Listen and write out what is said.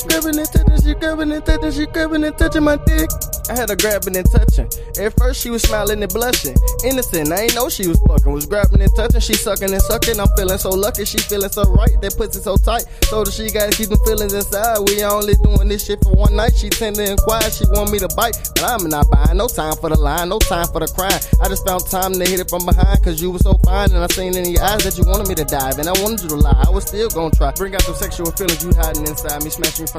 Grabbing and touching, she grabbing and touching, she grabbing and touching my dick. I had her grabbing and touching. At first she was smiling and blushing. Innocent, I ain't know she was fucking. Was grabbing and touching, she sucking and sucking. I'm feeling so lucky, she feeling so right. That pussy so tight. Told her she gotta keep them feelings inside. We only doing this shit for one night. She tender and quiet, she want me to bite. But I'm not buying, no time for the line, no time for the crime. I just found time to hit it from behind, cause you were so fine. And I seen in your eyes that you wanted me to dive. And I wanted you to lie, I was still gonna try. Bring out some sexual feelings you hiding inside me. Smashing